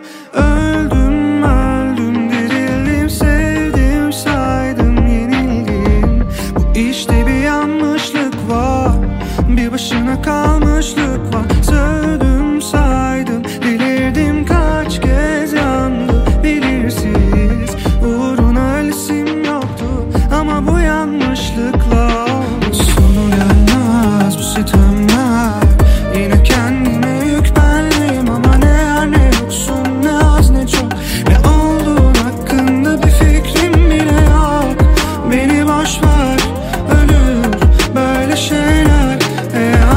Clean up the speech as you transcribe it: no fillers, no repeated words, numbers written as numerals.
Öldüm öldüm dirildim, sevdim saydım yenildim. Bu işte bir yanlışlık var, bir başına kalmışlık var. Sövdüm